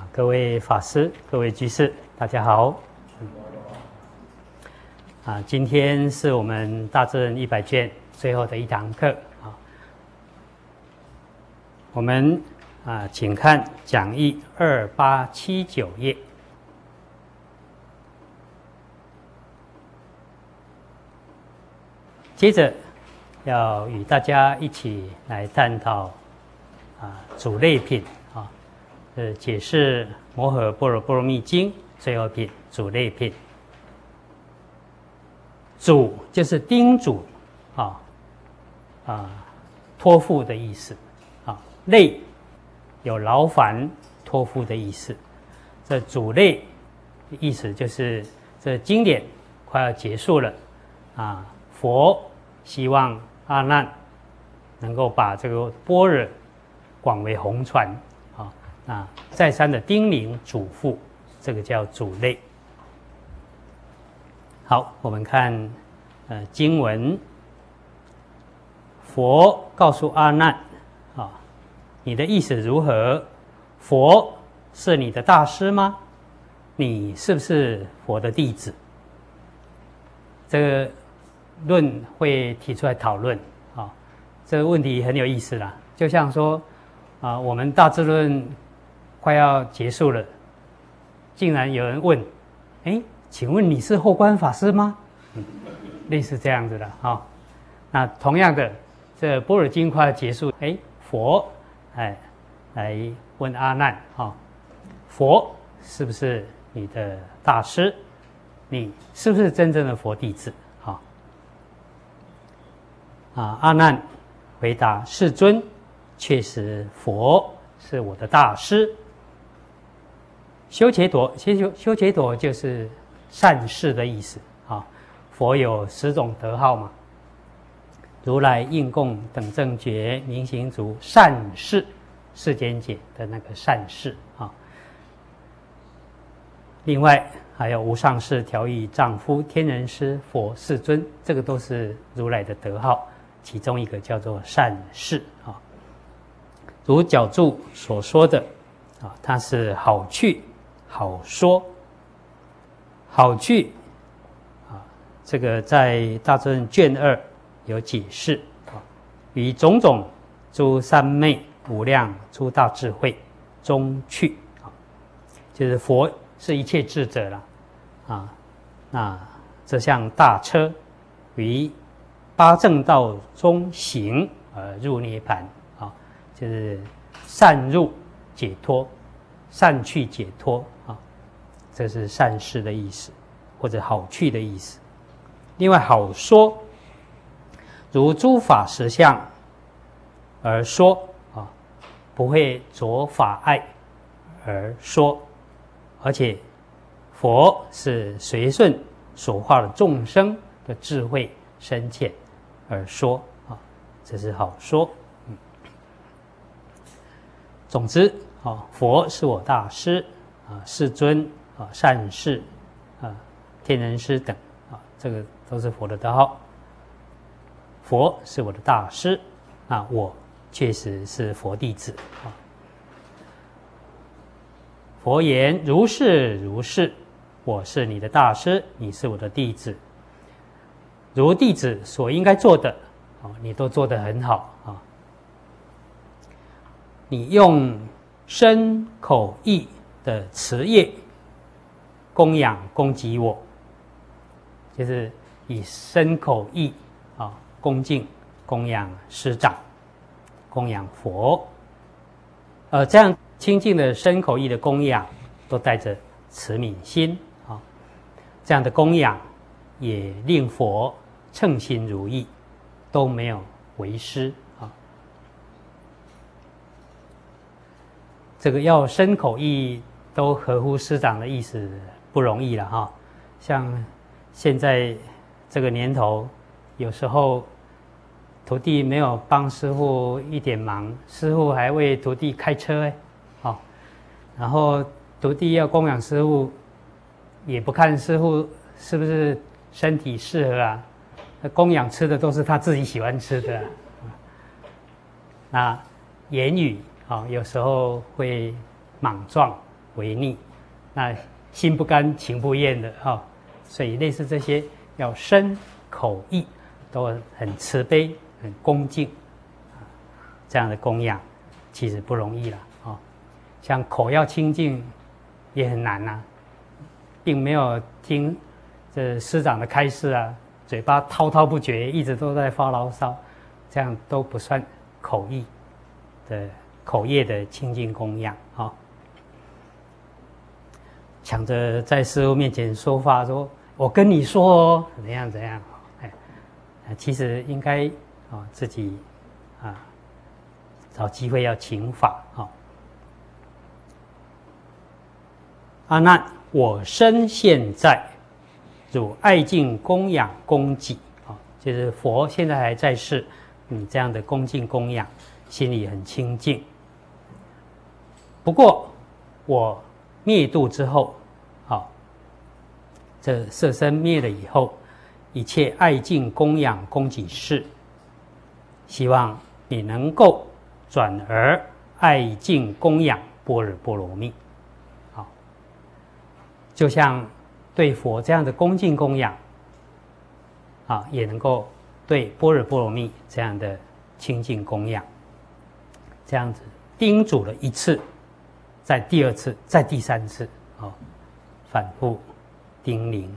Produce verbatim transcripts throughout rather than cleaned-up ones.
啊，各位法师、各位居士，大家好。啊，今天是我们大正一百卷最后的一堂课啊。我们啊，请看讲义二八七九页。接着要与大家一起来探讨啊主类品啊，呃解释《摩诃般若波罗蜜经》最后品主类品。主就是叮嘱啊啊托付的意思啊，类有劳烦托付的意思。这主类意思就是这经典快要结束了啊。佛希望阿难能够把这个般若广为弘传啊，那再三的叮咛嘱咐，这个叫主类。好，我们看呃经文，佛告诉阿难啊，你的意思如何？佛是你的大师吗？你是不是佛的弟子？这个论会提出来讨论啊，这个问题很有意思啦。就像说啊，我们大智论快要结束了，竟然有人问：哎，请问你是后观法师吗？嗯，类似这样子的啊。那同样的，这般若经快要结束，哎，佛哎来问阿难啊，佛是不是你的大师？你是不是真正的佛弟子？啊，阿难回答：世尊，确实佛是我的大师。修伽朵，修修伽朵就是善事的意思啊。佛有十种德号嘛，如来应供等正觉明行足善事，世间解的那个善事啊。另外还有无上士、调御丈夫、天人师、佛、世尊，这个都是如来的德号。其中一个叫做善事啊，如角注所说的啊，它是好趣、好说、好趣啊。这个在大智论卷二有解释啊，与种种诸三昧无量诸大智慧中趣啊，就是佛是一切智者了啊。那这像大车于八正道中行而入涅槃啊，就是善入解脱，善去解脱啊，这是善事的意思，或者好去的意思。另外好说，如诸法实相而说啊，不会着法爱而说，而且佛是随顺所化的众生的智慧深浅而说啊，这是好说。嗯，总之啊，佛是我大师啊，世尊啊，善士啊，天人师等啊，这个都是佛的德号。佛是我的大师啊，我确实是佛弟子啊。佛言：如是如是，我是你的大师，你是我的弟子。如弟子所应该做的，你都做得很好啊！你用身口意的持业供养供给我，就是以身口意啊恭敬供养师长，供养佛。呃，这样清净的身口意的供养，都带着慈悯心啊。这样的供养也令佛称心如意，都没有为师啊。这个要身口意都合乎师长的意思不容易了哈。像现在这个年头，有时候徒弟没有帮师父一点忙，师父还为徒弟开车哎，好，然后徒弟要供养师父，也不看师父是不是身体适合啊。供养吃的都是他自己喜欢吃的，那言语啊，有时候会莽撞违逆，那心不甘情不愿的哈、哦，所以类似这些要身口意都很慈悲、很恭敬，这样的供养其实不容易了啊、哦。像口要清净也很难呐、啊，并没有听这师长的开示啊，嘴巴滔滔不绝，一直都在发牢骚，这样都不算口意的口业的清净供养啊。哦，抢着在师父面前说话，说我跟你说哦，怎样怎样，哎，其实应该啊、哦、自己啊找机会要请法啊。哦，阿难，我身现在，汝爱敬供养供给啊，就是佛现在还在世，你这样的恭敬供养，心里很清净。不过我灭度之后，好，这色身灭了以后，一切爱敬供养供给事，希望你能够转而爱敬供养般若波罗蜜。好，就像对佛这样的恭敬供养，啊，也能够对般若波罗蜜这样的清净供养，这样子叮嘱了一次，在第二次，在第三次，哦，反复叮咛，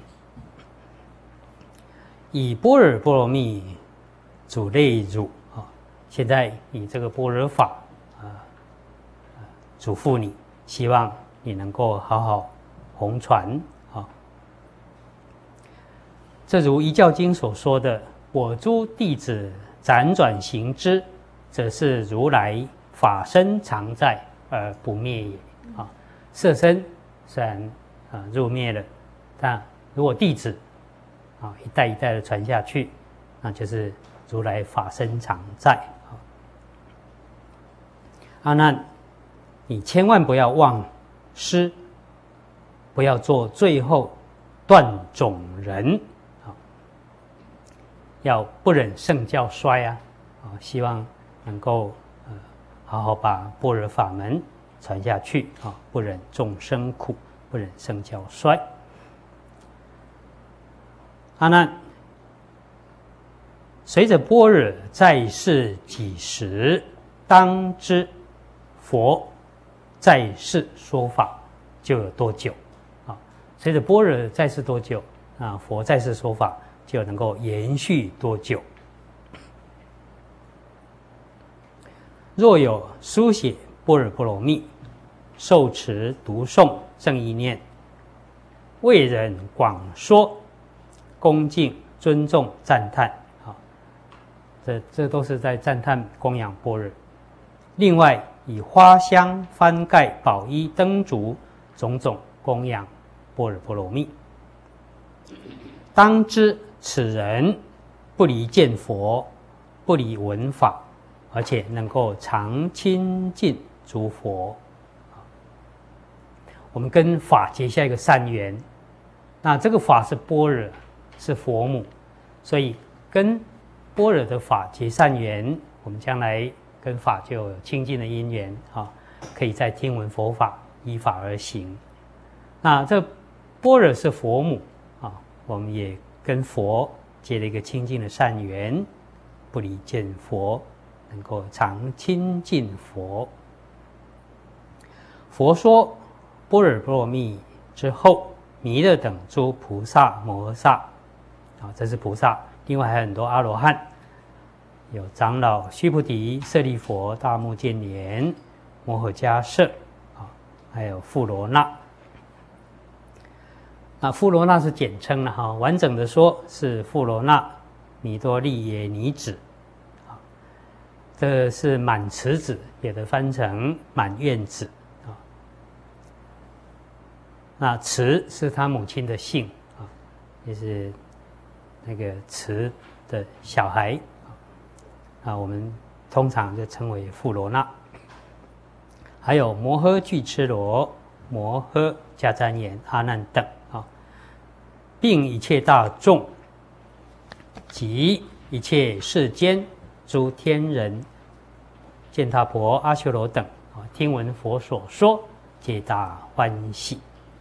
以般若波罗蜜主类汝啊，现在以这个般若法啊，嘱咐你，希望你能够好好弘传啊。这如《一教经》所说的：“我诸弟子辗转行之，则是如来法身常在而不灭也。”啊，色身虽然啊入灭了，但如果弟子啊一代一代的传下去，那就是如来法身常在。啊，阿难，你千万不要忘失，不要做最后断种人啊，要不忍圣教衰啊，啊，希望能够呃好好把般若法门传下去啊，不忍众生苦，不忍圣教衰。阿难，随着般若在世几时，当知佛在世说法就有多久啊？随着般若在世多久啊，佛在世说法就能够延续多久。若有书写般若波罗蜜，受持读诵正意念，为人广说，恭敬尊重赞叹啊，这这都是在赞叹供养般若。另外以花香幡盖宝衣灯烛种种供养般若波罗蜜，当知此人不离见佛，不离闻法，而且能够常亲近诸佛。我们跟法结下一个善缘，那这个法是般若，是佛母，所以跟般若的法结善缘，我们将来跟法就有亲近的因缘啊，可以在听闻佛法，依法而行。那这般若是佛母啊，我们也跟佛结了一个亲近的善缘，不离见佛，能够常亲近佛。佛说般若波罗蜜之后，弥勒等诸菩萨摩诃萨啊，这是菩萨，另外还有很多阿罗汉，有长老须菩提、舍利佛、大目犍连、摩诃迦叶啊，还有富罗那。那富罗那是简称了哈，完整的说是富罗那弥多利耶尼子啊，这是满慈子，也得翻成满愿子啊。那慈是他母亲的姓啊，就是那个慈的小孩啊，我们通常就称为富罗那。还有摩诃俱絺罗、摩诃迦旃延、阿难等啊，并一切大众及一切世间诸天人、犍闼婆、阿修罗等啊，听闻佛所说， 皆大欢喜。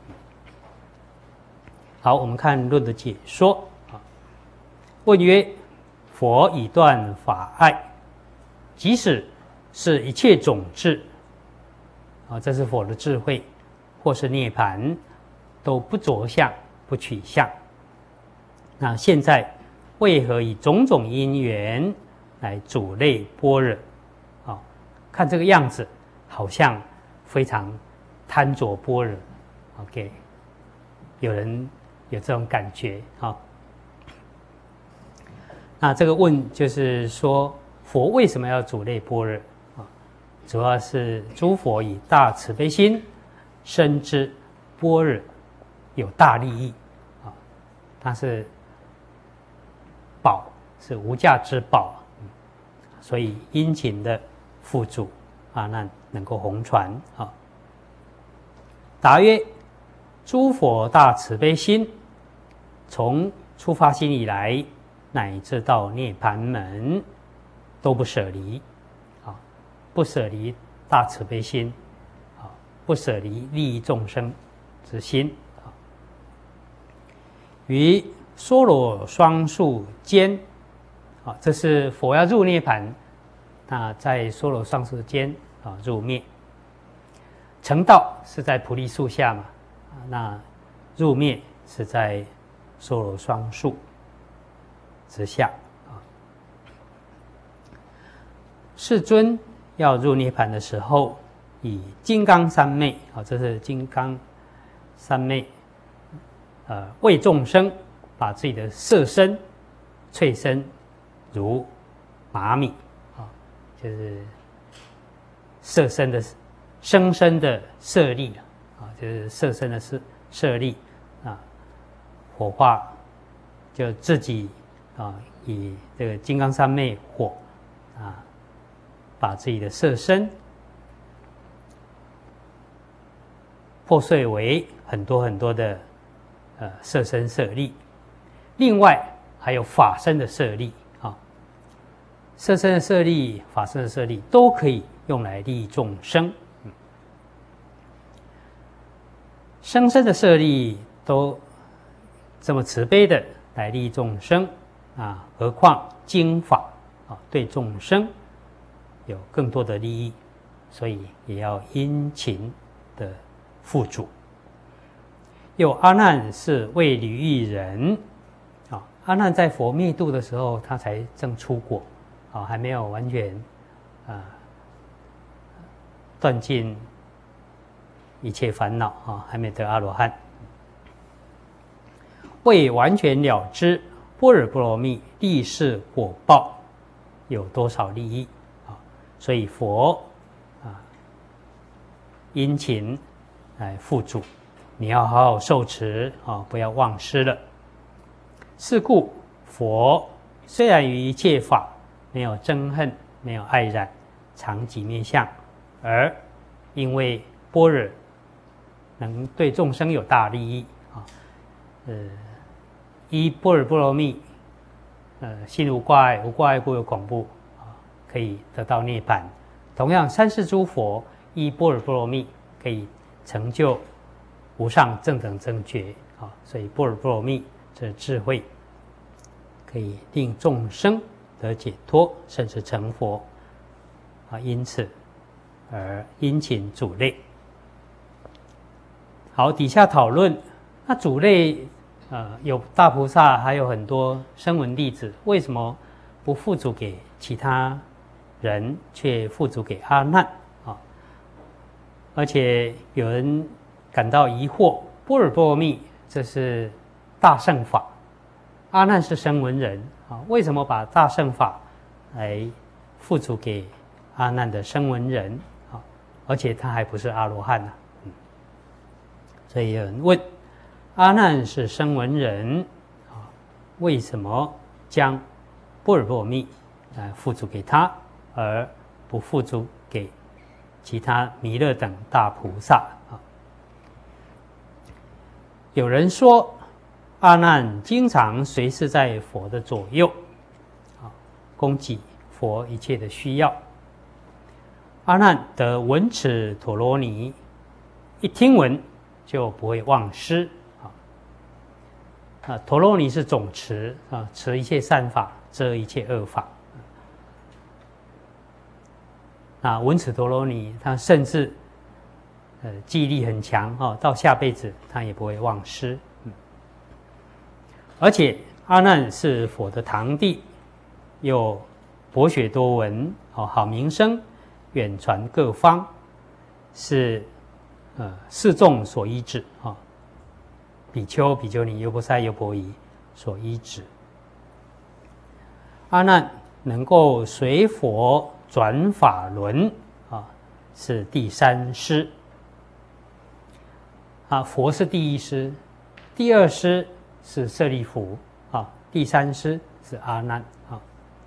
好，我们看论的解说。问曰：佛以断法爱，即使是一切种智，啊，这是佛的智慧，或是涅槃，都不着相，不取相。那现在为何以种种因缘来主类般若？啊，看这个样子，好像非常贪着般若。OK， 有人有这种感觉啊。那这个问就是说，佛为什么要主类般若啊？主要是诸佛以大慈悲心深知般若有大利益啊，它是宝，是无价之宝，所以殷勤的付诸阿难能够弘传啊。答曰：诸佛大慈悲心，从出发心以来，乃至到涅槃门，都不舍离，啊，不舍离大慈悲心，啊，不舍离利益众生之心，啊。于娑罗双树间，啊，这是佛要入涅槃，那在娑罗双树间啊入灭。成道是在菩提树下嘛，那入灭是在娑罗双树之下啊。世尊要入涅槃的时候，以金刚三昧啊，这是金刚三昧，呃，为众生把自己的色身淬身如麻米啊，就是色身的生身的舍利啊，就是色身的舍舍利啊，火化就自己。啊，以这个金刚三昧火啊，把自己的色身破碎为很多很多的呃色身舍利，另外还有法身的舍利啊，色身的舍利、法身的舍利都可以用来利益众生。嗯、生身的舍利都这么慈悲的来利益众生。啊，何况经法啊，对众生有更多的利益，所以也要殷勤的付诸。有阿难是为离欲人啊，阿难在佛灭度的时候，他才正出果啊，还没有完全啊断尽一切烦恼啊，还没得阿罗汉，未完全了知般若波罗蜜历世果报有多少利益啊？所以佛啊殷勤来付诸，你要好好受持啊，不要忘失了。是故佛虽然于一切法没有憎恨，没有爱染，常寂灭相，而因为般若能对众生有大利益啊，呃。依般若波罗蜜，呃，心无挂碍，无挂碍故有恐怖啊，可以得到涅槃。同样，三世诸佛依般若波罗蜜，可以成就无上正等正觉啊。所以般若波罗蜜这智慧，可以令众生得解脱，甚至成佛啊。因此而殷勤主类。好，底下讨论那主类。呃，有大菩萨，还有很多声闻弟子，为什么不付诸给其他人，却付诸给阿难啊？而且有人感到疑惑：般若波罗蜜这是大乘法，阿难是声闻人啊，为什么把大乘法来付诸给阿难的声闻人啊？而且他还不是阿罗汉呢、啊嗯？所以有人问。阿难是声闻人啊，为什么将般若波罗蜜来付诸给他，而不付诸给其他弥勒等大菩萨啊？有人说，阿难经常随侍在佛的左右啊，供给佛一切的需要。阿难得闻持陀罗尼， 一听闻就不会忘失啊。啊，陀罗尼是总持啊，持一切善法，遮一切恶法。啊，闻持陀罗尼，他甚至呃记忆力很强哦，到下辈子他也不会忘失。嗯，而且阿难是佛的堂弟，有博学多闻哦，好名声，远传各方，是呃世众所依止啊。比丘、比丘尼、优婆塞、优婆夷所依止。阿难能够随佛转法轮啊，是第三师啊。佛是第一师，第二师是舍利弗啊，第三师是阿难啊。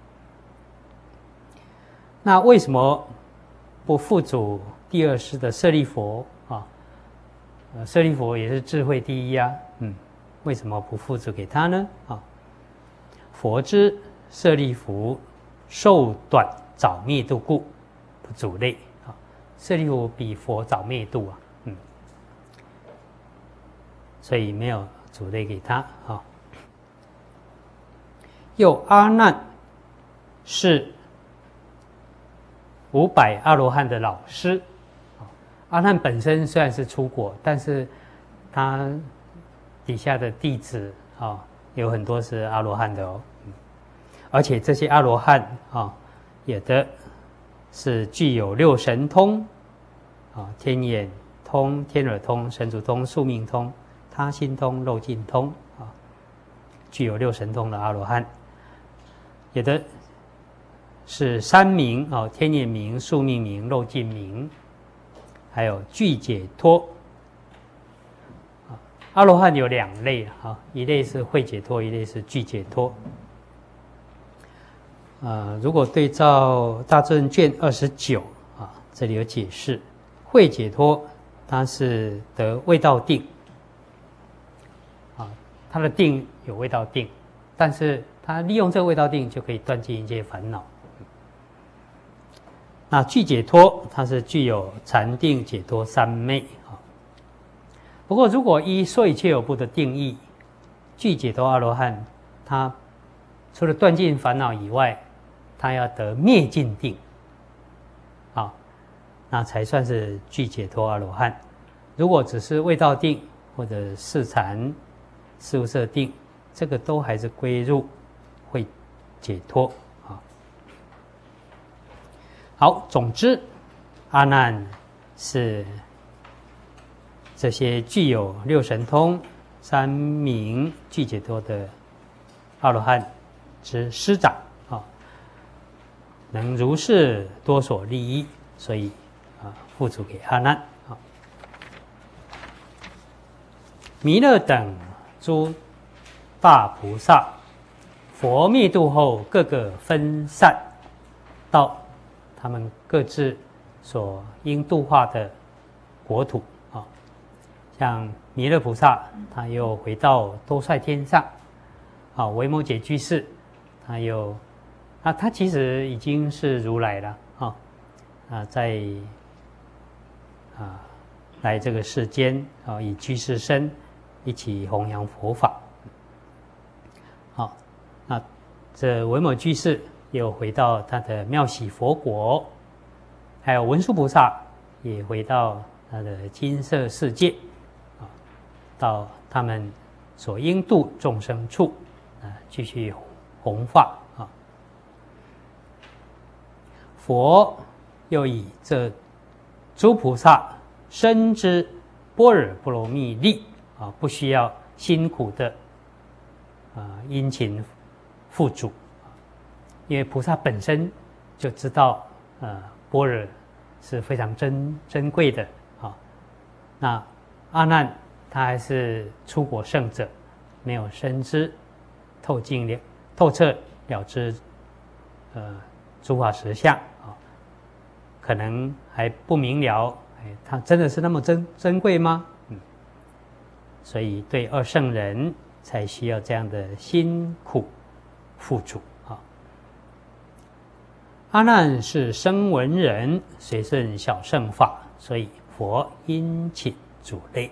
那为什么不付嘱第二师的舍利弗啊？呃，舍利弗也是智慧第一啊，嗯，为什么不付嘱给他呢？啊，佛知舍利弗寿短早灭度故，不主类啊。舍利弗比佛早灭度啊，嗯，所以没有主类给他啊。又阿难是五百阿罗汉的老师。阿难本身虽然是出国，但是他底下的弟子啊，有很多是阿罗汉的哦，而且这些阿罗汉啊，有的是具有六神通啊，天眼通、天耳通、神足通、宿命通、他心通、漏尽通啊，具有六神通的阿罗汉，有的是三明啊，天眼明、宿命明、漏尽明。还有具解脱，阿罗汉有两类啊，一类是会解脱，一类是具解脱。呃，如果对照大正卷二十九啊，这里有解释，会解脱它是得味道定啊，它的定有味道定，但是它利用这个味道定就可以断尽一切烦恼。那具解脱，它是具有禅定解脱三昧啊。不过，如果依说一切有部的定义，具解脱阿罗汉，他除了断尽烦恼以外，他要得灭尽定，啊，那才算是具解脱阿罗汉。如果只是味道定或者四禅、四无色定，这个都还是归入会解脱。好，总之，阿难是这些具有六神通、三明具解脱的阿罗汉之师长啊，能如是多所利益，所以啊，付嘱给阿难啊。弥勒等诸大菩萨，佛灭度后，各个分散到他们各自所应度化的国土啊，像弥勒菩萨，他又回到兜率天上，啊，维摩诘居士，他又啊，他其实已经是如来了啊，啊，在啊来这个世间啊，以居士身一起弘扬佛法。好，那这维摩居士又回到他的妙喜佛国，还有文殊菩萨也回到他的金色世界，啊，到他们所应度众生处，啊，继续弘法啊。佛又以这诸菩萨深知般若波罗蜜力啊，不需要辛苦的啊殷勤付嘱。因为菩萨本身就知道，呃，般若是非常珍珍贵的啊。那阿难他还是出国圣者，没有深知透尽了透彻了知，呃，诸法实相啊，可能还不明了，哎，他真的是那么珍珍贵吗？嗯，所以对二圣人才需要这样的辛苦付嘱。阿难是声闻人，随顺小乘法，所以佛殷勤主类。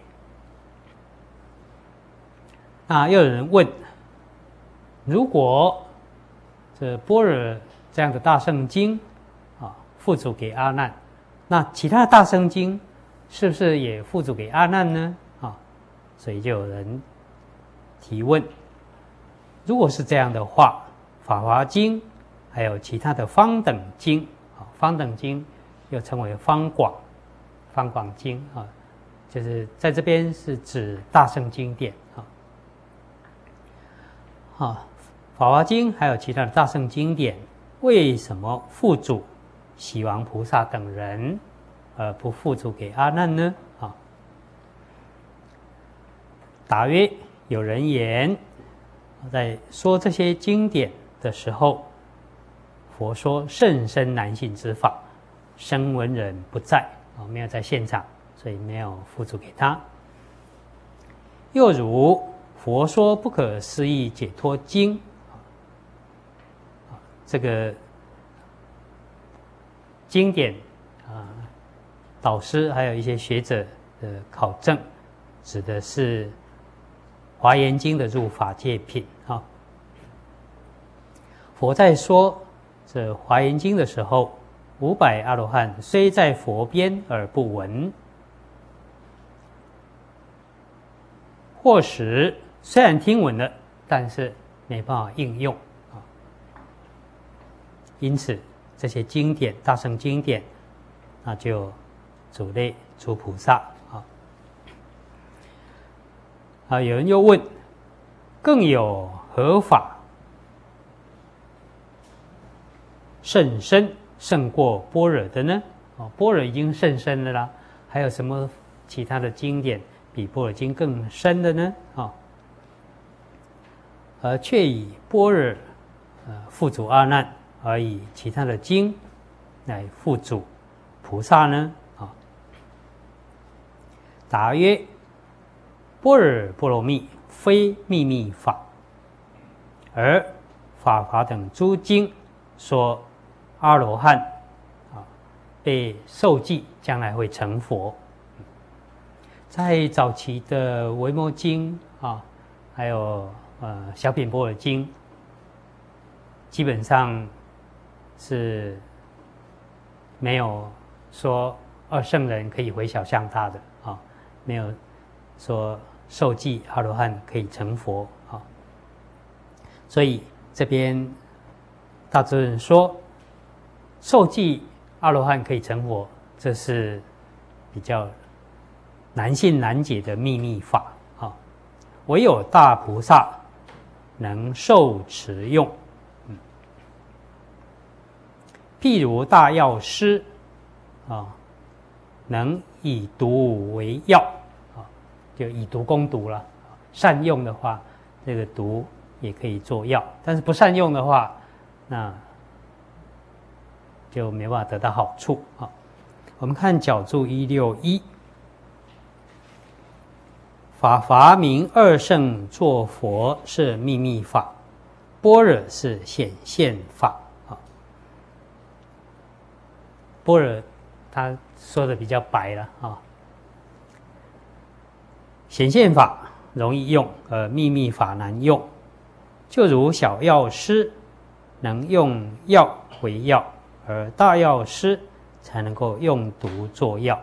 那又有人问，如果这般若这样的大圣经啊付嘱给阿难，那其他的大圣经是不是也付嘱给阿难呢？啊，所以就有人提问，如果是这样的话，法华经还有其他的方等经啊，方等经又称为方广方广经啊，就是在这边是指大圣经典啊。啊，法华经还有其他的大圣经典，为什么付嘱喜王菩萨等人，而不付嘱给阿难呢？啊，答曰：有人言，在说这些经典的时候，佛说甚深难信之法，声闻人不在啊，没有在现场，所以没有付嘱给他。又如佛说不可思议解脱经，这个经典啊，导师还有一些学者的考证，指的是《华严经》的入法界品啊。佛在说这《华严经》的时候，五百阿罗汉虽在佛边而不闻，或时虽然听闻了，但是没办法应用啊。因此，这些经典、大乘经典，那就主类诸菩萨啊。啊，有人又问，更有何法甚深胜过般若的呢？哦，般若已经甚深了啦，还有什么其他的经典比般若经更深的呢？啊，而却以般若呃付嘱阿难，而以其他的经来付嘱菩萨呢？啊，答曰：般若波罗蜜非秘密法，而法华等诸经说阿罗汉啊被受记，将来会成佛。在早期的维摩经啊，还有呃小品般若经，基本上是没有说二圣人可以回小向大的啊，没有说受记阿罗汉可以成佛啊。所以这边大智人说，受记阿罗汉可以成佛，这是比较难信难解的秘密法啊，唯有大菩萨能受持用。嗯，譬如大药师啊，能以毒为药啊，就以毒攻毒了。善用的话，这个毒也可以做药；但是不善用的话，那就没办法得到好处啊。我们看角注一六一。法华明二圣作佛是秘密法，般若是显现法啊。般若他说的比较白了啊，显现法容易用，而秘密法难用。就如小药师能用药为药，而大药师才能够用毒做药。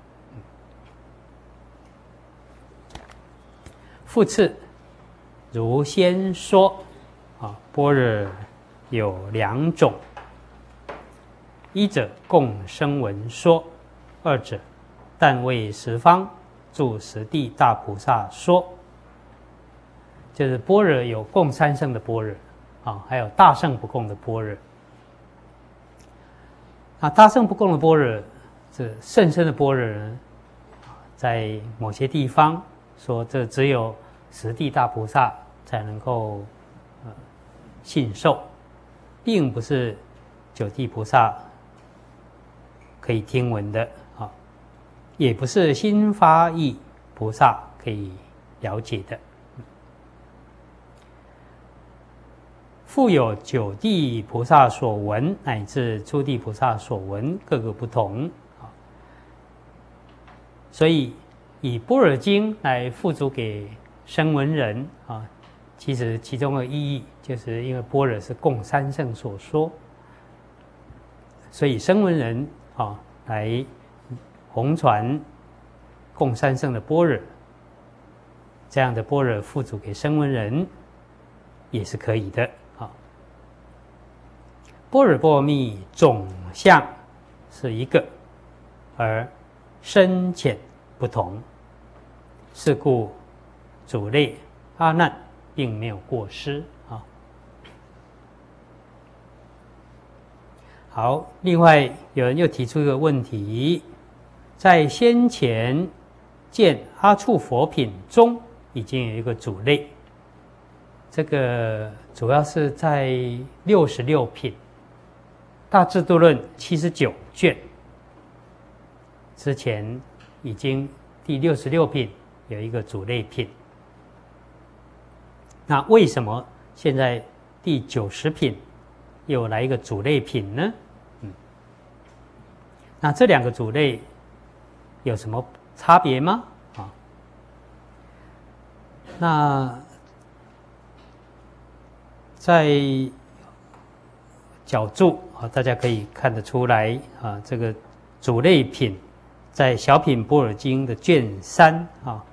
复次，如先说啊，般若有两种，一者共声闻说，二者但为十方住十地大菩萨说。就是般若有共三圣的般若啊，还有大圣不共的般若。啊，大圣不共的般若，这甚深的般若呢，在某些地方说这只有十地大菩萨才能够呃信受，并不是九地菩萨可以听闻的啊，也不是心发意菩萨可以了解的。复有九地菩萨所闻，乃至初地菩萨所闻，各个不同啊。所以以般若经来付诸给声闻人啊，其实其中的意义就是因为般若是供三圣所说，所以声闻人啊来弘传供三圣的般若，这样的般若付诸给声闻人也是可以的啊。般若波罗蜜总相是一个，而深浅不同，是故主类阿难并没有过失啊。好，另外有人又提出一个问题，在先前见阿处佛品中已经有一个主类，这个主要是在六十六品大智度论七十九卷之前，已经第六十六品有一个主类品。那为什么现在第九十品又来一个主类品呢？嗯，那这两个主类有什么差别吗？啊，那在角注啊，大家可以看得出来啊，这个主类品在小品般若经的卷三啊，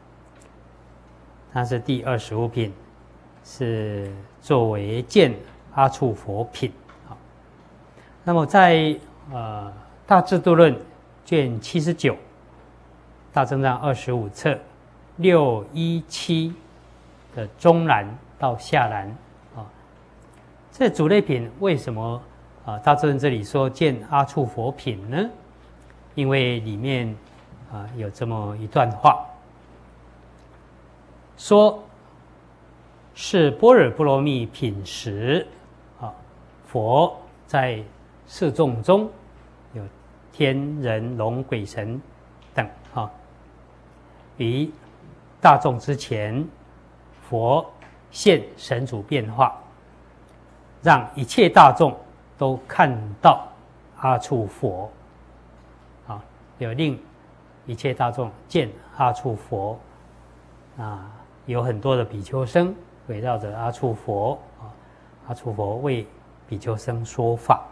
它是第二十五品，是作为见阿处佛品啊。那么在呃大智度论卷七十九，大正藏二十五册六一七的中栏到下栏啊，这主类品为什么啊大智论这里说见阿处佛品呢？因为里面啊有这么一段话，说是般若波罗蜜品时啊，佛在四众中有天人龙鬼神等啊，于大众之前，佛现神足变化，让一切大众都看到阿处佛。有令一切大众见阿处佛啊，有很多的比丘僧围绕着阿处佛啊，阿处佛为比丘僧说法，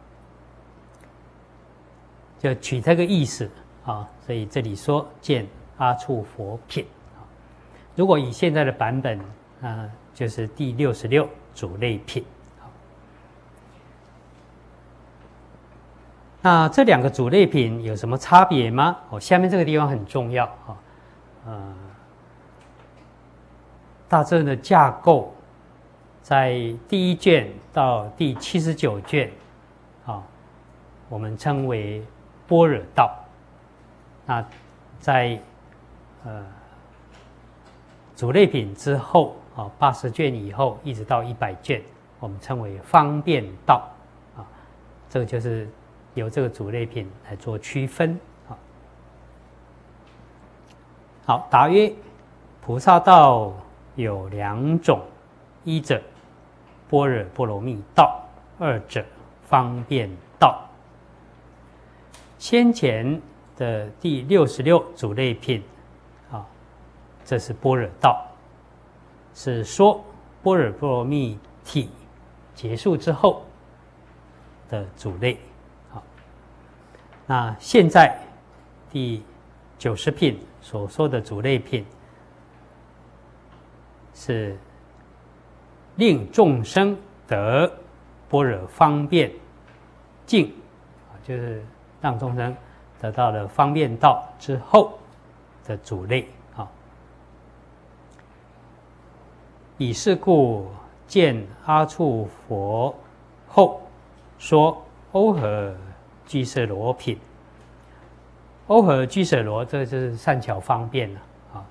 就取这个意思啊，所以这里说见阿处佛品啊。如果以现在的版本啊，就是第六十六主类品。那这两个主类品有什么差别吗？哦，下面这个地方很重要啊。呃，大智论的架构，在第一卷到第七十九卷，啊，我们称为般若道。那在呃主类品之后啊，八十卷以后一直到一百卷，我们称为方便道啊。这个就是由这个主类品来做区分。好，好，答曰：菩萨道有两种，一者般若波罗蜜道，二者方便道。先前的第六十六主类品，啊，这是般若道，是说般若波罗蜜体结束之后的主类。那现在第九十品所说的主类品，是令众生得般若方便境，就是让众生得到了方便道之后的主类啊。以是故见阿处佛后，说欧和居舍罗品。欧和居舍罗，这就是善巧方便了啊，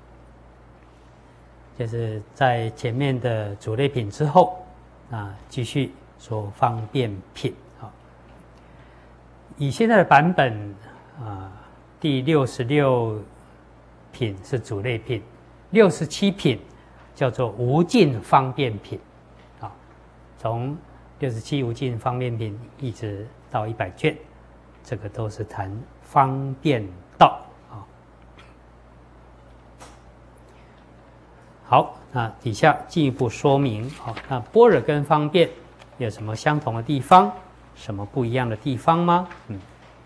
就是在前面的主类品之后啊，继续说方便品啊。以现在的版本啊，第六十六品是主类品，六十七品叫做无尽方便品啊。从六十七无尽方便品一直到一百卷，这个都是谈方便道啊。 那底下进一步说明，好，那般若跟方便有什么相同的地方，什么不一样的地方吗？嗯，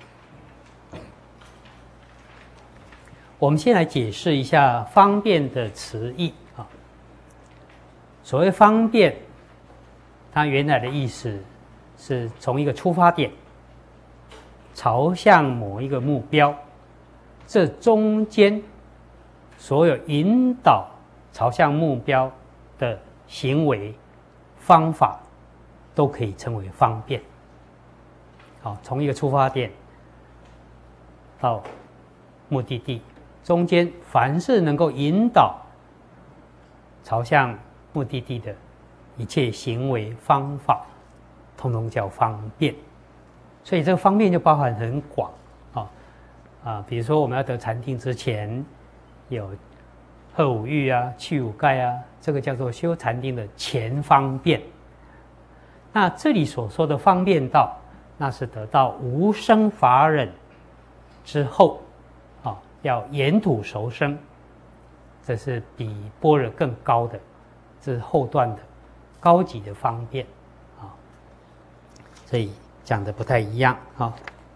我们先来解释一下方便的词义啊。所谓方便，它原来的意思是从一个出发点朝向某一个目标，这中间所有引导朝向目标的行为方法都可以称为方便。好，从一个出发点到目的地，中间凡是能够引导朝向目的地的一切行为方法，通通叫方便。所以这个方便就包含很广啊啊，比如说我们要得禅定之前，有喝五欲啊、去五盖啊，这个叫做修禅定的前方便。那这里所说的方便道，那是得到无生法忍之后啊，要沿土熟生，这是比般若更高的，这是后段的高级的方便啊，所以讲的不太一样啊。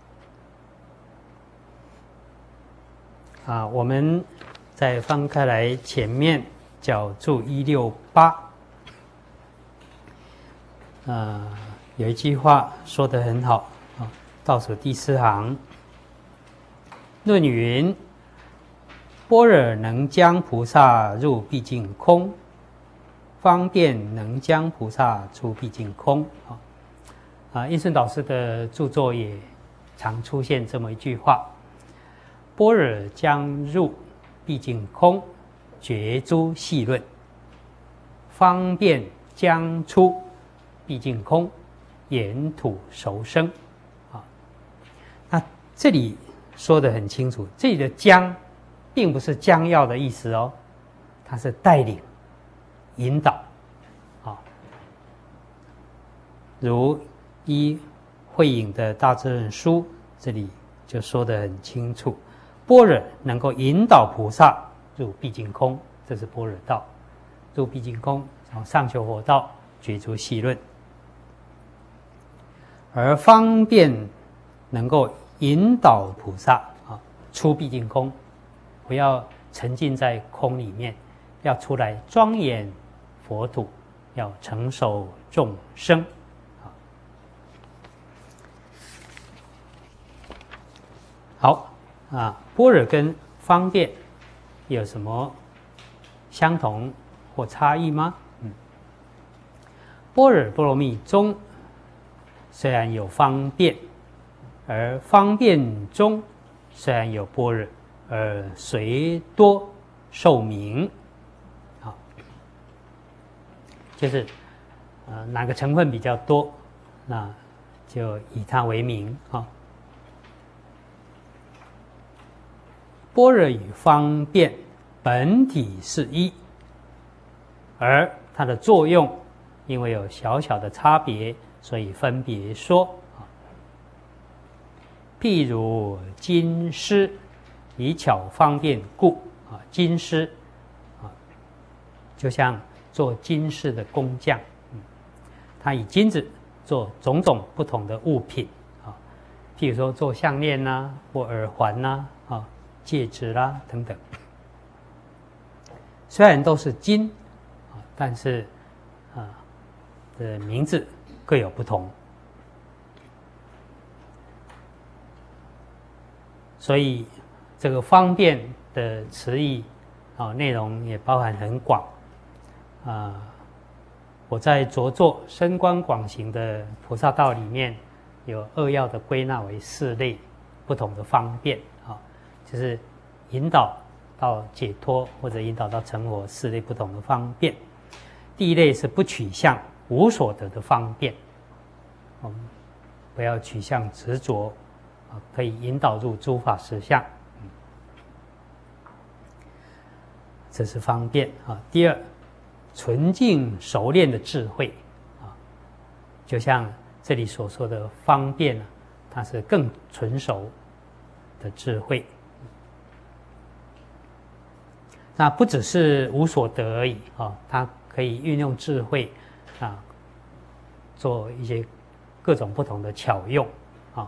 啊，我们再翻开来前面角注一六八，呃，有一句话说得很好啊，倒数第四行，论云：般若能将菩萨入毕竟空，方便能将菩萨出毕竟空。啊，啊，印顺导师的著作也常出现这么一句话：般若将入毕竟空，觉诸细论；方便将出毕竟空，沿土熟生。啊，那这里说得很清楚，这里的将并不是将要的意思哦，它是带领、引导。啊，如依慧颖的大智论书，这里就说得很清楚。般若能够引导菩萨入毕竟空，这是般若道。入毕竟空，从上求佛道，觉诸细论。而方便能够引导菩萨啊出毕竟空，不要沉浸在空里面，要出来庄严佛土，要承受众生。好啊，般若跟方便有什么相同或差异吗？嗯，般若波罗蜜中虽然有方便，而方便中虽然有般若，而随多受名。好，就是呃哪个成分比较多，那就以它为名啊。般若与方便本体是一，而它的作用因为有小小的差别，所以分别说。譬如金狮，以巧方便故啊，金狮啊，就像做金饰的工匠，嗯，他以金子做种种不同的物品啊，譬如说做项链呐、啊，或耳环呐、啊，啊。戒指啦等等，虽然都是金，但是啊的名字各有不同，所以这个方便的词义啊内容也包含很广啊。我在着作深观广行的菩萨道里面，有扼要的归纳为四类不同的方便啊。就是引导到解脱或者引导到成佛四类不同的方便。第一类是不取向无所得的方便，我们不要取向执着，可以引导入诸法实相，这是方便啊。第二，纯净熟练的智慧啊，就像这里所说的方便呢，它是更纯熟的智慧。 那不只是无所得而已啊，它可以运用智慧啊，做一些各种不同的巧用啊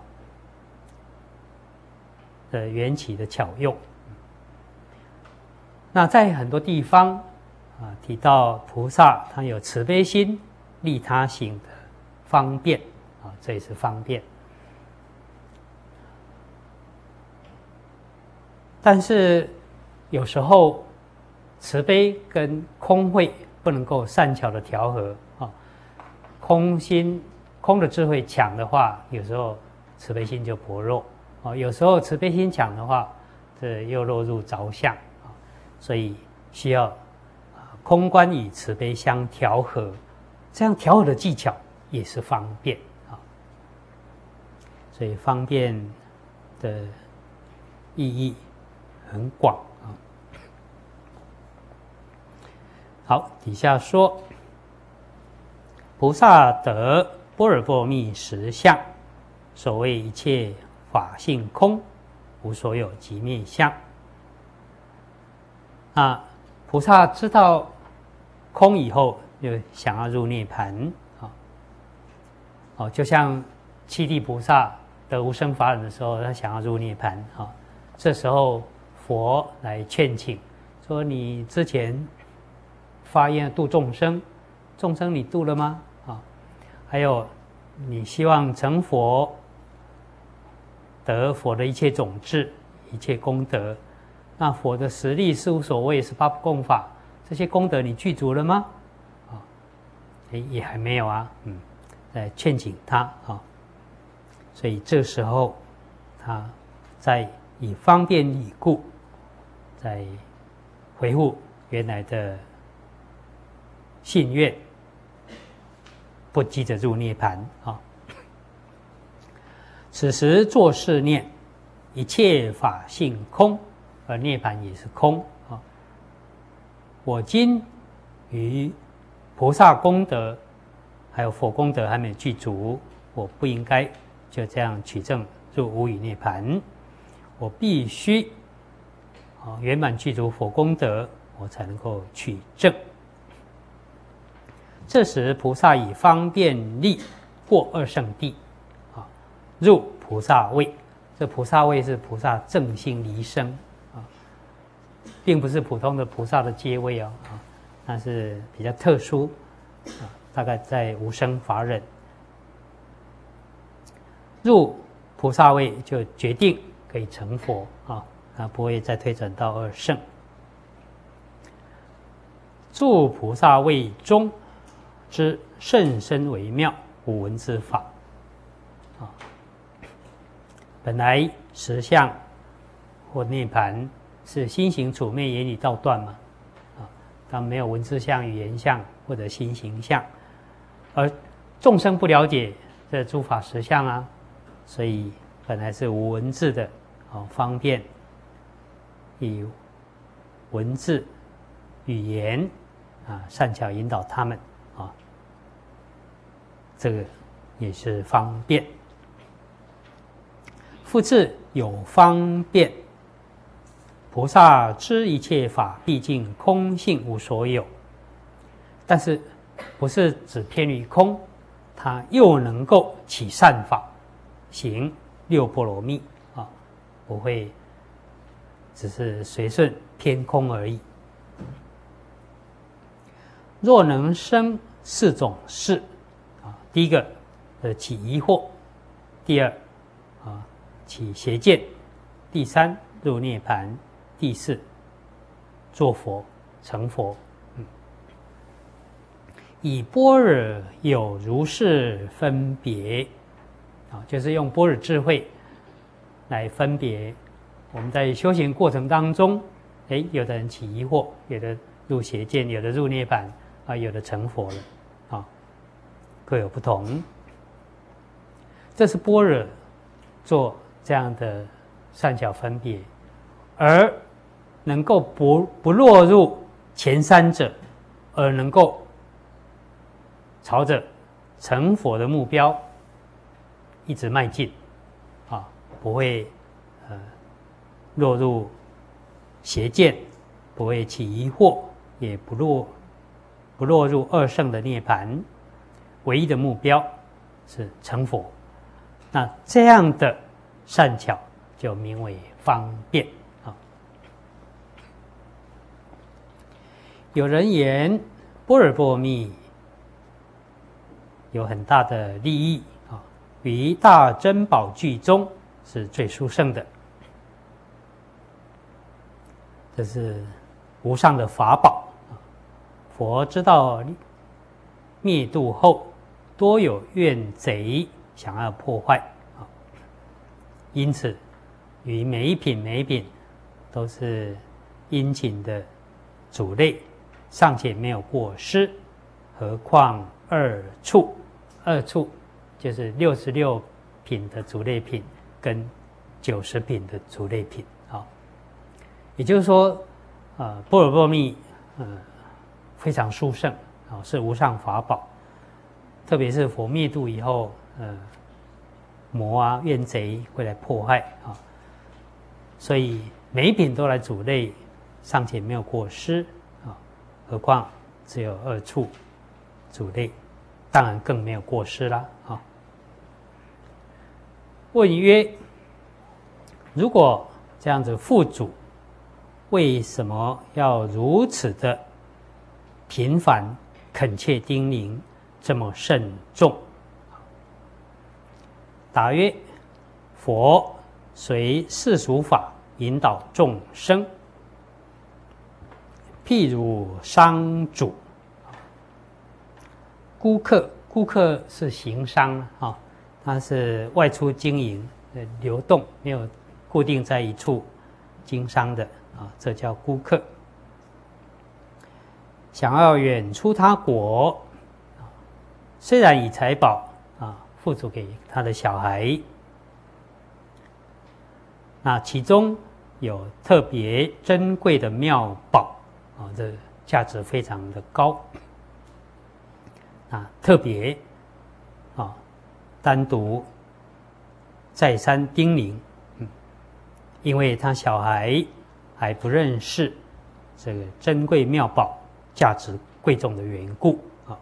的缘起的巧用。那在很多地方啊提到菩萨他有慈悲心、利他行的方便啊，这也是方便。但是有时候慈悲跟空慧不能够善巧的调和啊，空心空的智慧强的话，有时候慈悲心就薄弱啊；有时候慈悲心强的话，这又落入着相啊，所以需要啊空观与慈悲相调和，这样调和的技巧也是方便啊。所以方便的意义很广啊。好，底下说，菩萨得般若波罗蜜实相，所谓一切法性空，无所有即灭相。啊，菩萨知道空以后，就想要入涅槃啊。哦，就像七地菩萨得无生法忍的时候，他想要入涅槃啊。这时候佛来劝请，说你之前发愿度众生，众生你度了吗？啊，还有你希望成佛，得佛的一切种智、一切功德，那佛的实力是无所谓，是八不共法，这些功德你具足了吗？啊，哎，也还没有啊，嗯，来劝请他啊，所以这时候他在以方便已故，在回复原来的信愿，不急着入涅槃啊。此时作是念，一切法性空，而涅槃也是空啊。我今于菩萨功德还有佛功德还没有具足，我不应该就这样取证入无余涅槃，我必须啊圆满具足佛功德，我才能够取证。这时菩萨以方便力过二圣地啊，入菩萨位。这菩萨位是菩萨正心离生啊，并不是普通的菩萨的阶位哦啊，那是比较特殊啊，大概在无生法忍。入菩萨位就决定可以成佛啊，啊不会再推转到二圣。住菩萨位中之甚深微妙无闻之法啊，本来实相或涅槃是心行处灭言语道断嘛啊，当没有文字相、语言相或者心行相，而众生不了解这诸法实相啊，所以本来是无文字的啊，方便以文字语言啊善巧引导他们啊，这个也是方便。复次有方便，菩萨知一切法毕竟空性无所有，但是不是只偏于空，他又能够起善法，行六波罗蜜啊，不会只是随顺偏空而已。若能生四种事啊，第一个呃起疑惑，第二啊起邪见，第三入涅槃，第四做佛成佛。嗯，以般若有如是分别啊，就是用般若智慧来分别。我们在修行过程当中，哎，有的人起疑惑，有的入邪见，有的入涅槃啊，有的成佛了啊，各有不同。这是般若做这样的善巧分别，而能够不不落入前三者，而能够朝着成佛的目标一直迈进啊，不会呃落入邪见不会起疑惑，也不落不落入二圣的涅槃，唯一的目标是成佛。那这样的善巧就名为方便啊。有人言般若波罗蜜有很大的利益啊，于大珍宝具中是最殊胜的，这是无上的法宝。佛知道灭度后，多有怨贼想要破坏啊，因此于每一品每一品都是殷勤的主类，尚且没有过失，何况二处？二处就是六十六品的主类品跟九十品的主类品啊。也就是说，呃，般若波罗蜜呃非常殊胜啊，是无上法宝。特别是佛灭度以后，呃，魔啊、怨贼会来破坏啊，所以每一品都来主类，尚且没有过失啊，何况只有二处主类，当然更没有过失啦啊。问曰：如果这样子父主，为什么要如此的频繁恳切叮咛，这么慎重？答曰：佛随世俗法引导众生，譬如商主，孤客，孤客是行商啊，他是外出经营，流动，没有固定在一处经商的啊，这叫孤客。想要远出他国，虽然以财宝啊付诸给他的小孩，那其中有特别珍贵的妙宝啊，这价值非常的高啊，特别啊单独再三叮咛，嗯，因为他小孩还不认识这个珍贵妙宝价值贵重的缘故啊。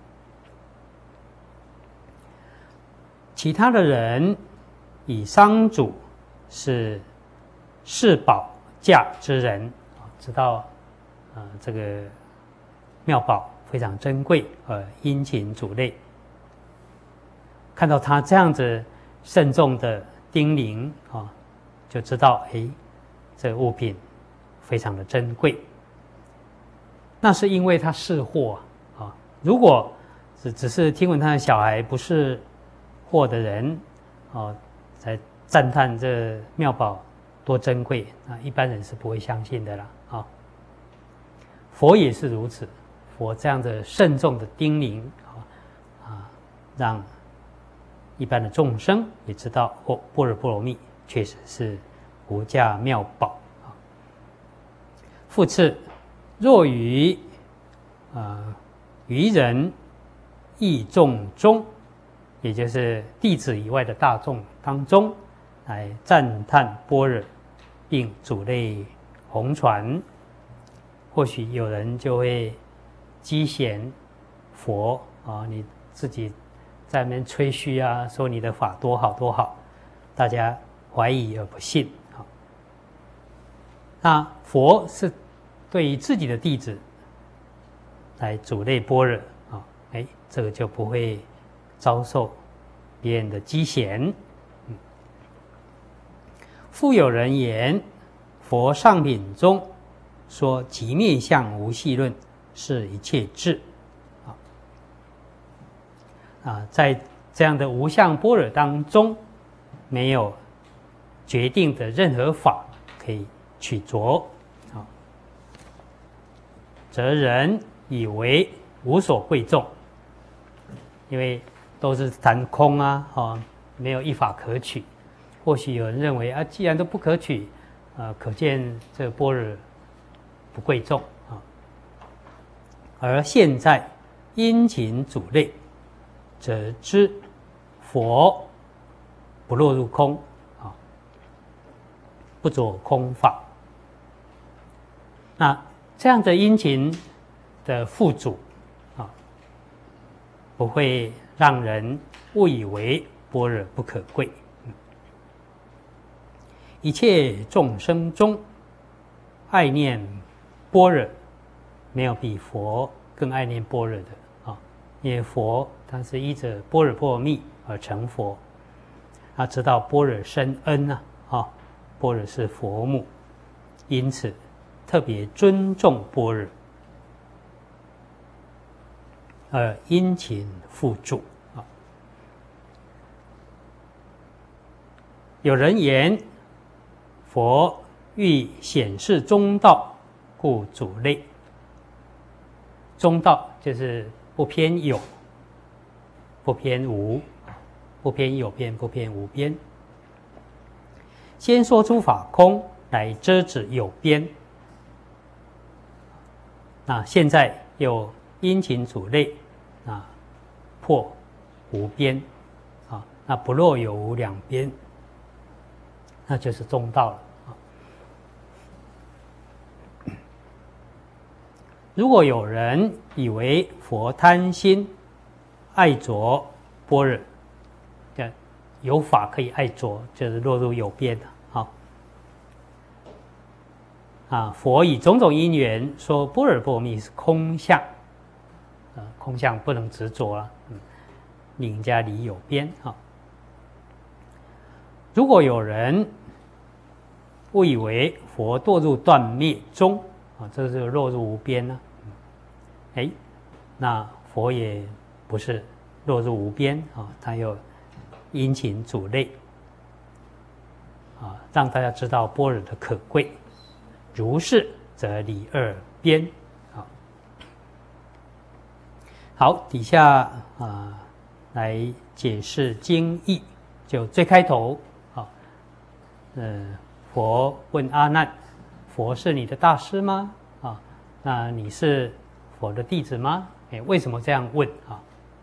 其他的人以商主是视宝价之人，知道呃这个妙宝非常珍贵，呃殷勤主类，看到他这样子慎重的叮咛啊，就知道哎，这个物品非常的珍贵。那是因为他是货啊，如果只只是听闻他的小孩不是货的人，哦，才赞叹这妙宝多珍贵，那一般人是不会相信的啦啊。佛也是如此，佛这样的慎重的叮咛啊，啊，让一般的众生也知道哦，般若波罗蜜确实是无价妙宝啊。复次，若于呃愚人义众中，也就是弟子以外的大众当中，来赞叹般若，并主类弘传，或许有人就会讥嫌佛啊，你自己在那边吹嘘啊，说你的法多好多好，大家怀疑而不信啊。那佛是对于自己的弟子来主类般若啊，哎，这个就不会遭受别人的讥嫌。嗯，复有人言，佛上品中说极灭相无系论是一切智啊啊，在这样的无相般若当中，没有决定的任何法可以取着啊，则人以为无所贵重，因为都是谈空啊，哦，没有一法可取。或许有人认为啊，既然都不可取，呃，可见这个般若不贵重啊。而现在殷勤主类，则知佛不落入空啊，不着空法。那这样的殷勤的付嘱啊，不会让人误以为般若不可贵。一切众生中，爱念般若，没有比佛更爱念般若的啊！因为佛他是依着般若波罗蜜而成佛，他知道般若深恩啊，啊，般若是佛母，因此特别尊重般若，而殷勤付嘱啊。有人言，佛欲显示中道，故嘱类。中道就是不偏有，不偏无，不偏有边，不偏无边。先说出法空来遮止有边，那现在又殷勤嘱类啊，破无边啊，那不若有无两边，那就是中道了。如果有人以为佛贪心爱着般若，有法可以爱着，就是落入有边的。好，啊，佛以种种因缘说般若波罗蜜是空相，啊，空相不能执着了，嗯，令人家离有边啊。如果有人误以为佛堕入断灭中，啊，这就是落入无边了。哎，那佛也不是落入无边啊，他又殷勤嘱类啊，让大家知道般若的可贵。如是则离二边。好，好，底下啊来解释经义，就最开头啊，呃，佛问阿难：佛是你的大师吗？啊，那你是佛的弟子吗？哎，为什么这样问啊？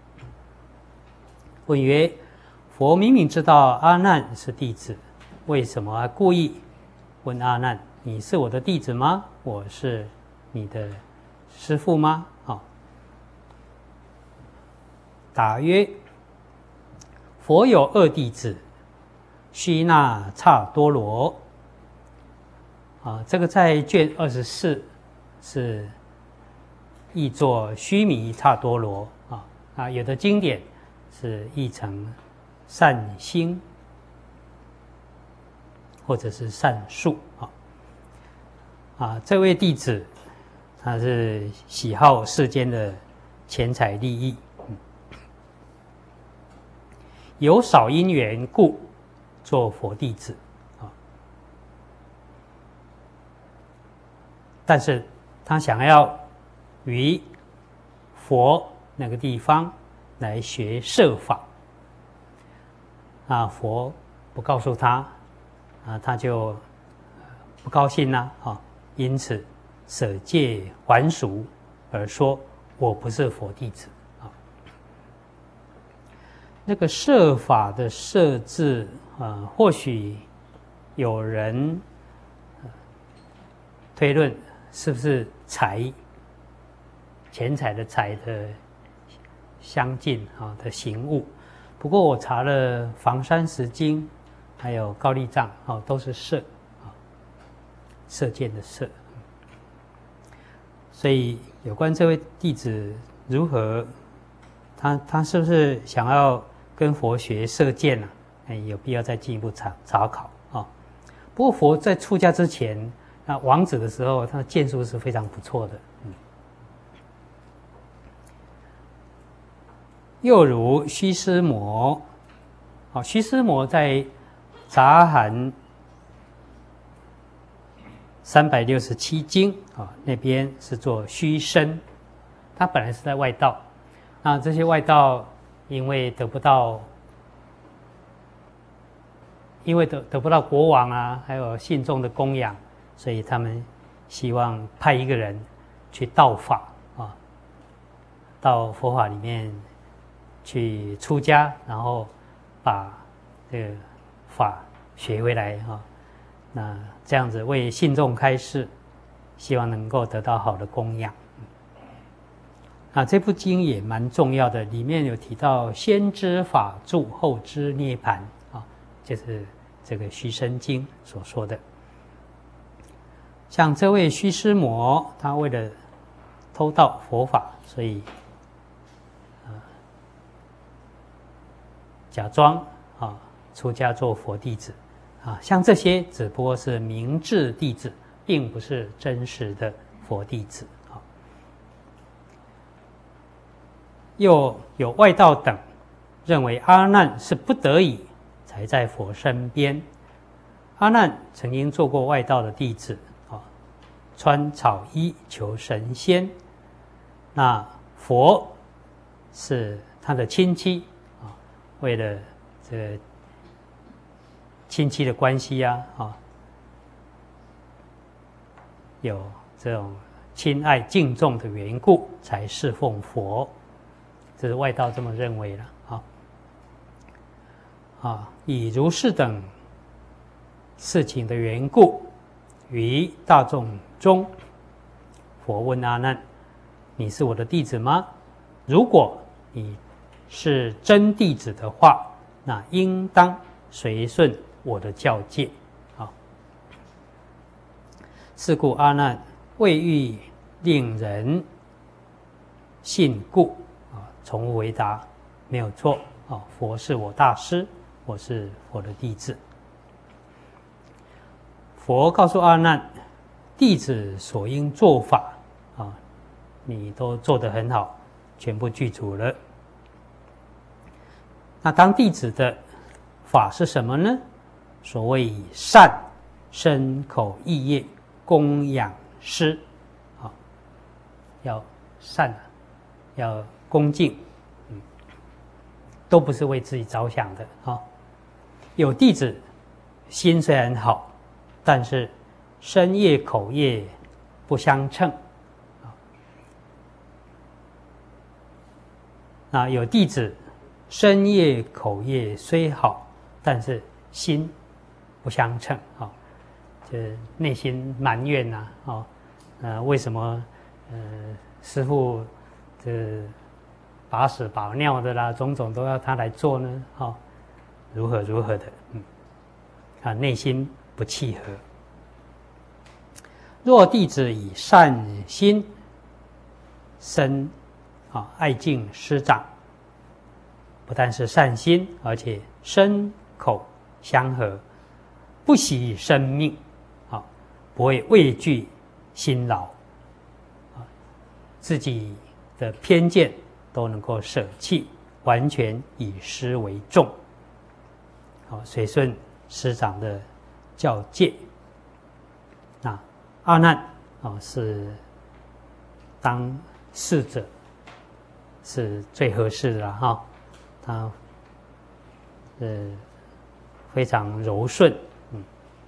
问曰：佛明明知道阿难是弟子，为什么故意问阿难：你是我的弟子吗？我是你的师父吗？啊，答曰：佛有二弟子，须那叉多罗。啊，这个在卷二十四是译作须弥叉多罗啊啊，有的经典是译成善心或者是善术啊啊，这位弟子他是喜好世间的钱财利益，嗯、有少因缘故做佛弟子啊，但是他想要于佛那个地方来学摄法，啊，佛不告诉他，啊，他就不高兴啦，啊，因此舍戒还俗，而说我不是佛弟子啊。那个摄法的摄字啊，或许有人推论是不是财？钱财的财的相近啊的形物，不过我查了《房山石经》，还有高丽藏啊，都是射啊，射箭的射。所以有关这位弟子如何，他他是不是想要跟佛学射箭呢、啊？哎，有必要再进一步查查考啊。不过佛在出家之前，那王子的时候，他的箭术是非常不错的。嗯。又如须尸摩，好，须尸摩在杂含三百六十七经啊，那边是做须身，他本来是在外道，那这些外道因为得不到，因为得得不到国王啊，还有信众的供养，所以他们希望派一个人去道法啊，到佛法里面去出家，然后把这个法学回来啊，那这样子为信众开示， 希望能够得到好的供养。啊，这部经也蛮重要的，里面有提到先知法住，后知涅槃啊，就是这个须生经所说的。像这位须师摩，他为了偷盗佛法，所以呃假装啊出家做佛弟子啊，像这些只不过是明智弟子，并不是真实的佛弟子。又有外道等认为阿难是不得已才在佛身边。阿难曾经做过外道的弟子啊，穿草衣求神仙。那佛是他的亲戚啊，为了这个亲戚的关系啊，啊，有这种亲爱敬重的缘故，才侍奉佛。这是外道这么认为了啊啊！以如是等事情的缘故，于大众中，佛问阿难：“你是我的弟子吗？如果你是真弟子的话，那应当随顺我的教戒。”啊，是故阿难未欲令人信故。从无为答，没有错啊！佛是我大师，我是佛的弟子。佛告诉阿难，弟子所应做法啊，你都做得很好，全部具足了。那当弟子的法是什么呢？所谓以善身口意业供养师，啊，要善，要恭敬，嗯，都不是为自己着想的啊。有弟子心虽然好，但是身业口业不相称啊。那有弟子身业口业虽好，但是心不相称啊，就是内心埋怨呐，啊，呃，为什么呃师父这把屎把尿的啦，种种都要他来做呢？哦，如何如何的，嗯，啊，内心不契合。若弟子以善心生啊爱敬师长，不但是善心，而且身口相合，不惜生命，啊，不会畏惧辛劳，啊，自己的偏见都能够舍弃，完全以师为重，好，随顺师长的教戒。那阿难啊，是当侍者是最合适的了哈，他呃非常柔顺，嗯，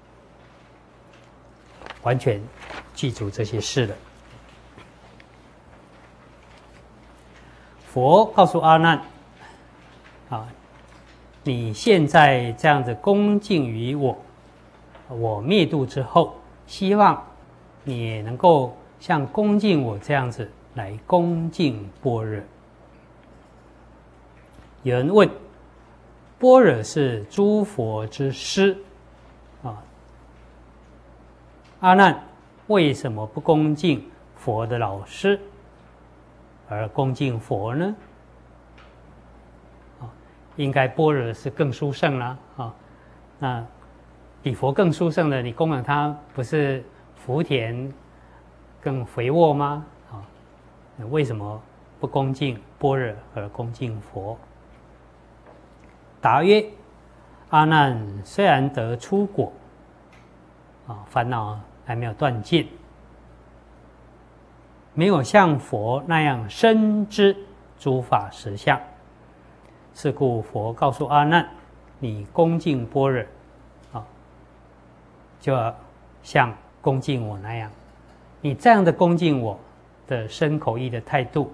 完全记住这些事了。佛告诉阿难，啊，你现在这样子恭敬于我，我灭度之后，希望你也能够像恭敬我这样子来恭敬般若。有人问，般若是诸佛之师，啊，阿难为什么不恭敬佛的老师，而恭敬佛呢？啊，应该般若是更殊胜啦，啊，那比佛更殊胜的，你供养他不是福田更肥沃吗？啊，为什么不恭敬般若而恭敬佛？答曰：阿难虽然得初果，啊，烦恼还没有断尽，没有像佛那样深知诸法实相。是故佛告诉阿难，你恭敬般若，啊，就要像恭敬我那样。你这样的恭敬我的身口意的态度，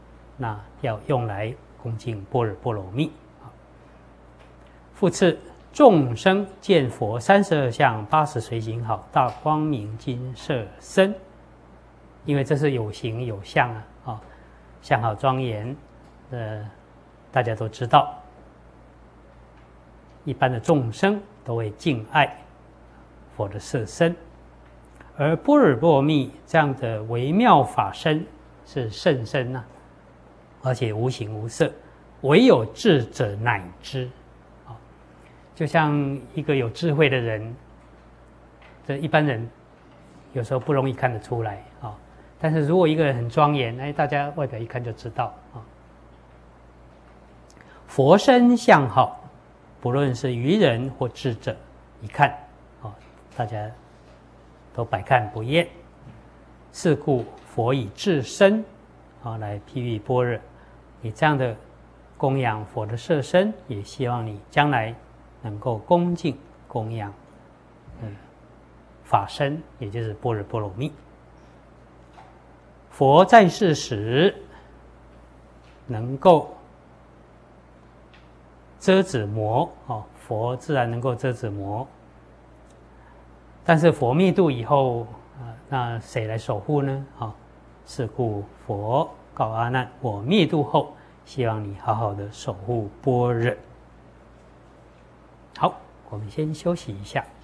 那要用来恭敬般若波罗蜜。复次， 众生见佛三十二相八十随行好，大光明金色身。因为这是有形有相啊，啊，相好庄严，呃，大家都知道。一般的众生都会敬爱佛的色身，而般若波罗蜜这样的微妙法身是甚深呐、啊，而且无形无色，唯有智者乃知。啊，就像一个有智慧的人，这一般人有时候不容易看得出来啊。但是如果一个人很庄严，哎，大家外表一看就知道啊。佛身相好。不论是愚人或智者，一看，啊，大家都百看不厌。是故佛以智身，啊，来譬喻般若。你这样的供养佛的色身，也希望你将来能够恭敬供养，嗯，法身，也就是般若波罗蜜。佛在世时，能够遮止魔，哦，佛自然能够遮止魔。但是佛灭度以后，啊，那谁来守护呢？啊，是故佛告阿难：我灭度后，希望你好好的守护般若。好，我们先休息一下。